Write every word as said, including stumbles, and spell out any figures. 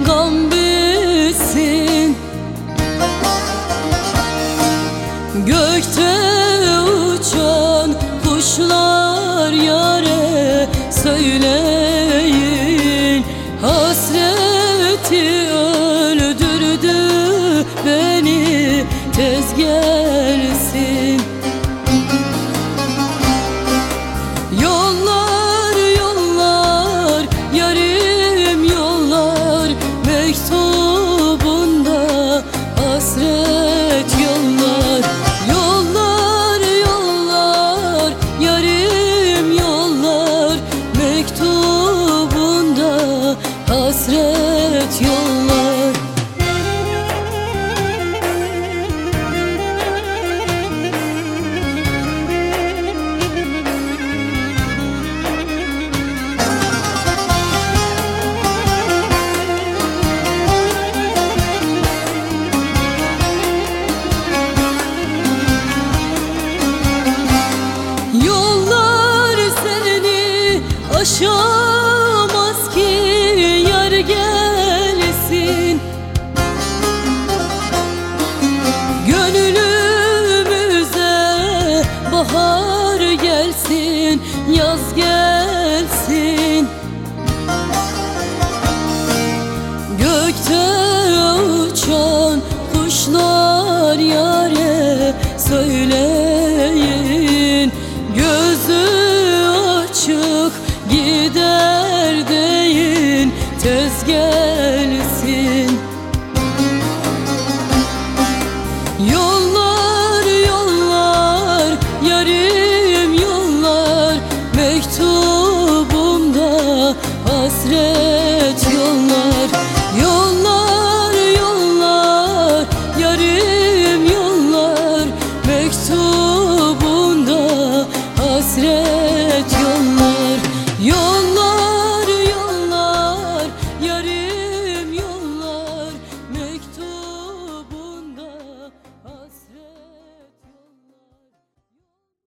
gam bitsin. Gökte uçan kuşlar yâre söyleyin, hasreti öldürdü beni, tez gelsin. Yollar yollar yarim yollar, mektubunda hasret yollar. Yollar yollar yarim yollar, mektubunda hasret yollar. Aşamaz ki yar gelsin, gönlümüze bahar gelsin, yaz gelsin.